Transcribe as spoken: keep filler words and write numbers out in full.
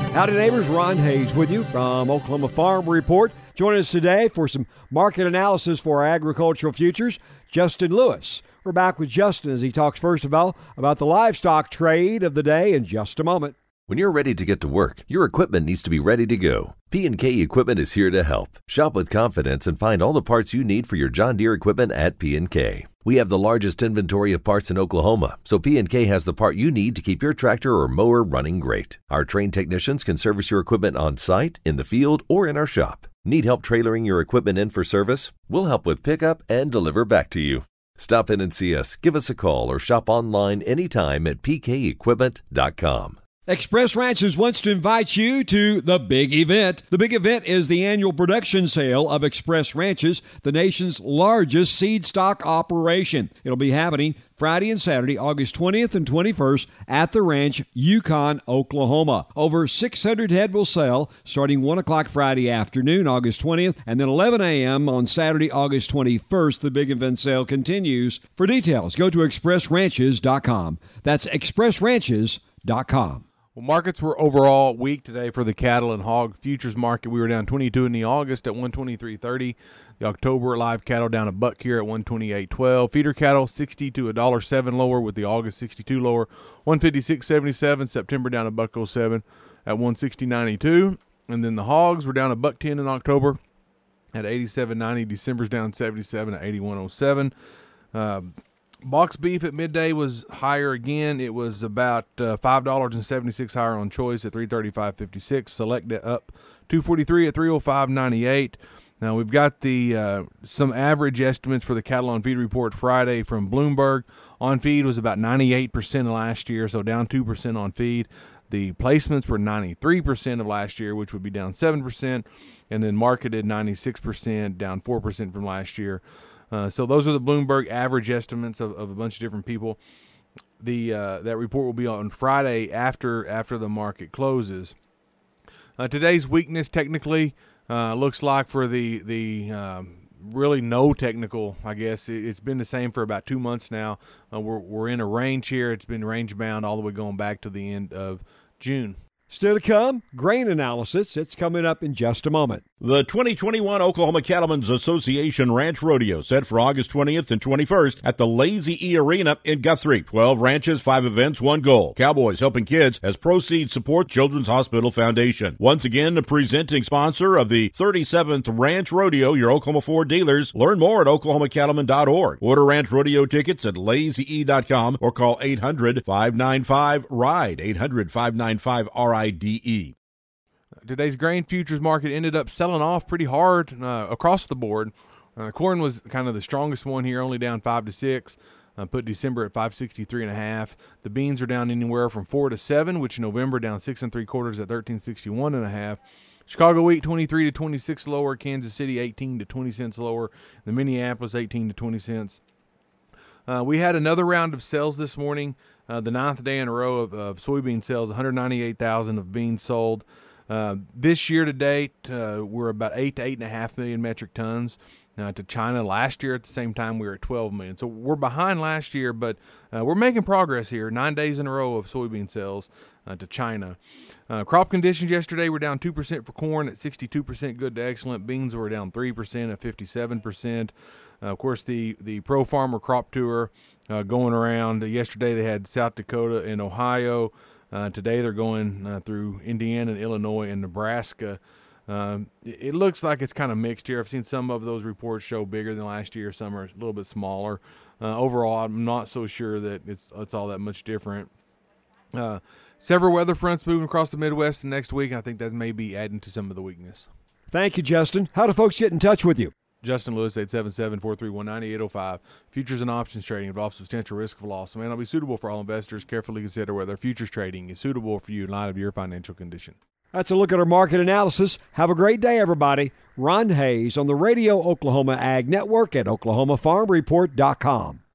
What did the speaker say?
Howdy neighbors, Ron Hayes with you from Oklahoma Farm Report. Joining us today for some market analysis for our agricultural futures, Justin Lewis. We're back with Justin as he talks first of all about the livestock trade of the day in just a moment. When you're ready to get to work, your equipment needs to be ready to go. P and K Equipment is here to help. Shop with confidence and find all the parts you need for your John Deere equipment at P and K. We have the largest inventory of parts in Oklahoma, so P and K has the part you need to keep your tractor or mower running great. Our trained technicians can service your equipment on site, in the field, or in our shop. Need help trailering your equipment in for service? We'll help with pickup and deliver back to you. Stop in and see us, give us a call, or shop online anytime at p k equipment dot com. Express Ranches wants to invite you to the big event. The big event is the annual production sale of Express Ranches, the nation's largest seed stock operation. It'll be happening Friday and Saturday, August twentieth and twenty-first at the ranch, Yukon, Oklahoma. Over six hundred head will sell starting one o'clock Friday afternoon, August twentieth, and then eleven a.m. on Saturday, August twenty-first. The big event sale continues. For details, go to express ranches dot com. That's express ranches dot com. Well, markets were overall weak today for the cattle and hog futures market. We were down twenty-two in the August at one twenty-three thirty. The October live cattle down a buck here at one twenty-eight twelve. Feeder cattle sixty to a dollar seven lower, with the August sixty-two lower. one fifty-six seventy-seven. September down a buck oh seven at one sixty ninety-two. And then the hogs were down a buck ten in October at eighty-seven ninety. December's down seventy-seven at eighty-one oh seven. Uh, Box beef at midday was higher again. It was about uh, five dollars and seventy-six cents higher on choice at three thirty-five fifty-six. Select it up two forty-three at three oh five ninety-eight. Now we've got the uh, some average estimates for the cattle on feed report Friday from Bloomberg. On feed was about ninety-eight percent of last year, so down two percent on feed. The placements were ninety-three percent of last year, which would be down seven percent, and then marketed ninety-six percent, down four percent from last year. Uh, so those are the Bloomberg average estimates of, of a bunch of different people. The uh, that report will be on Friday after after the market closes. Uh, today's weakness technically uh, looks like for the the um, really no technical. I guess it, it's been the same for about two months now. Uh, we're we're in a range here. It's been range bound all the way going back to the end of June. Still to come, grain analysis. It's coming up in just a moment. The twenty twenty-one Oklahoma Cattlemen's Association Ranch Rodeo set for August twentieth and twenty-first at the Lazy E Arena in Guthrie. twelve ranches, five events, one goal. Cowboys helping kids as proceeds support Children's Hospital Foundation. Once again, the presenting sponsor of the thirty-seventh Ranch Rodeo, your Oklahoma Ford dealers. Learn more at oklahoma cattlemen dot org. Order ranch rodeo tickets at lazy e dot com or call eight hundred, five nine five, RIDE, eight hundred, five nine five, R I D E. Today's grain futures market ended up selling off pretty hard uh, across the board. Uh, corn was kind of the strongest one here, only down five to six. Uh, put December at five sixty-three and a half. The beans are down anywhere from four to seven, which November down six and three quarters at thirteen sixty-one and a half. Chicago wheat twenty-three to twenty-six lower. Kansas City eighteen to twenty cents lower. The Minneapolis eighteen to twenty cents. Uh, we had another round of sales this morning. Uh, the ninth day in a row of, of soybean sales, one hundred ninety-eight thousand of beans sold. Uh, this year to date, uh, we're about eight to eight and a half million metric tons. Uh, to China last year at the same time we were at twelve million. So we're behind last year, but uh, we're making progress here. Nine days in a row of soybean sales uh, to China. Uh, crop conditions yesterday were down two percent for corn at sixty-two percent good to excellent. Beans were down three percent at fifty-seven percent. Uh, of course, the, the Pro Farmer Crop Tour uh, going around. Uh, yesterday they had South Dakota and Ohio. Uh, today they're going uh, through Indiana and Illinois and Nebraska. Um, it, it looks like it's kind of mixed here. I've seen some of those reports show bigger than last year. Some are a little bit smaller. Uh, overall, I'm not so sure that it's it's all that much different. Uh, several weather fronts moving across the Midwest next week, and I think that may be adding to some of the weakness. Thank you, Justin. How do folks get in touch with you? Justin Lewis, eight seven seven, four three one, nine eight zero five. Futures and options trading involves substantial risk of loss. It may not be suitable for all investors. Carefully consider whether futures trading is suitable for you in light of your financial condition. That's a look at our market analysis. Have a great day, everybody. Ron Hayes on the Radio Oklahoma Ag Network at oklahoma farm report dot com.